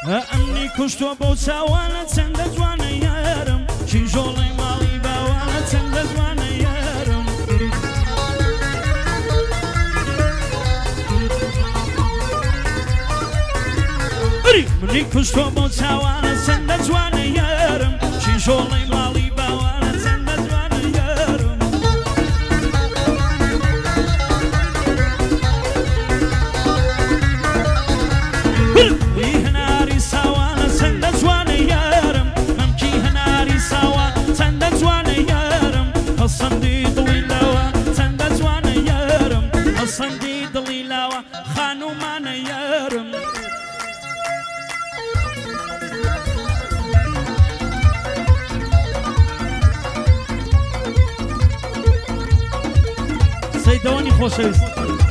ئەمنی کوشتۆ بۆ چاوانە چەندە جوانە یارم کیژۆڵی ماڵی باوانە چەندە جوانە یارم منی کوشتۆ بۆ چاوانە چەندە جوانە یارم کیژۆڵی ماڵی باوانە چەندە جوانە یارم هەناری ساوانە چەندە جوانە یارم ئەمکی هەناری ساوان چەندە جوانە یارم هەسەندی دڵی لاوە چەندە جوانە یارم هەسەندی دڵی لاوە خانومانە یارم سەیدەوانی خۆشەویست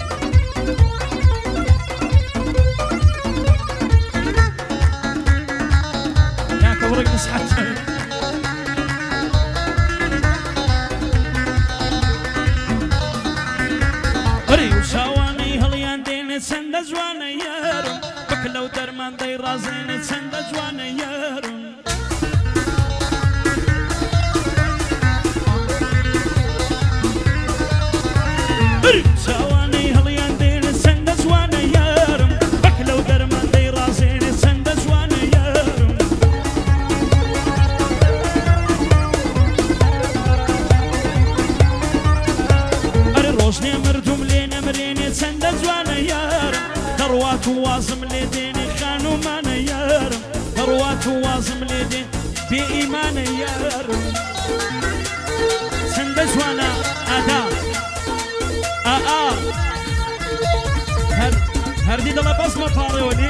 كبرك مسحت بري وشاواني هليان دين سند جوانا يارم بكلو درمان دي رازين سند جوانا يارم بري وشاواني هليان دين سند جوانا يارم بكلو درمان دي رازين سند جوانا يارم روشني مردم لينا مريني چەندە جوانە یارم دەڕوات و وازم لێ دێنێ خانومانە یارم دەڕوات و وازم لێ دێن بێ ئیمانە یارم چەندە جوانە ئادا هەردی دەڵە بەسمە پاڕێوە لێ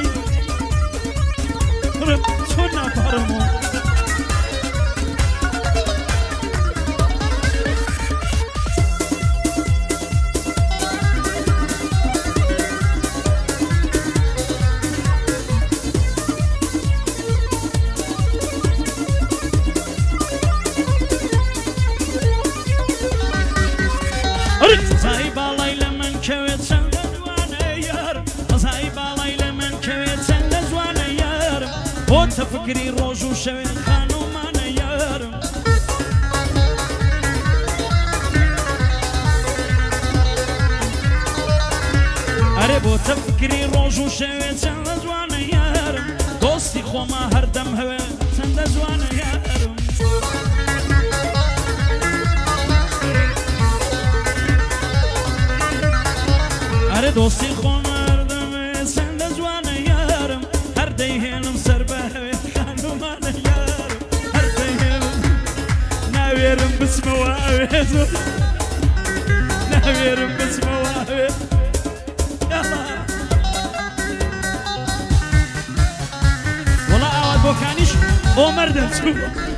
چۆن ناپاڕمەوە زای باڵای لە من کەوێت چەندە جوانە یارم زای باڵای لە من کەوێت چەندە جوانە یارم بۆ تەفکری ڕۆژ و شەوێ خانومانە یارم ئەرێ بۆ تەفکری ڕۆژ و شەوێ چەندە جوانە یارم دۆستی خۆما هەردەم هەوێ چەندە جوانە یارم ئەرێ دۆستی خۆمە هەردەمێ چەندە جوانە یارم هەردەی هێنم سەر بە هەوێ خانومانە یارم هەردەی هێنم ناوێرم بچمەوە ئەوێ زۆر ناوێرم بچمەوە ئەوێ وەڵا ئاوات بۆکانیش بۆ مەردە چوو